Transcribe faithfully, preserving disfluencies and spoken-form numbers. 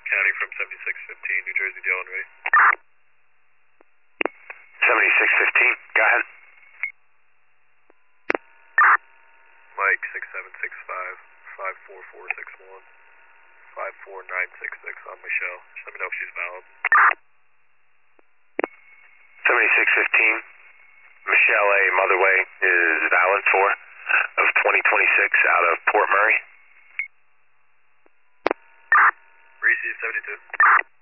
County from seventy-six fifteen, New Jersey, Dylan, ready? seventy-six fifteen, go ahead. Mike, six seven six five, five four four six one, five four nine six six on Michelle. Just let me know if she's valid. seventy-six fifteen, Michelle A. Motherway is valid for of twenty twenty-six out of Port Murray. Reese, seventy-two.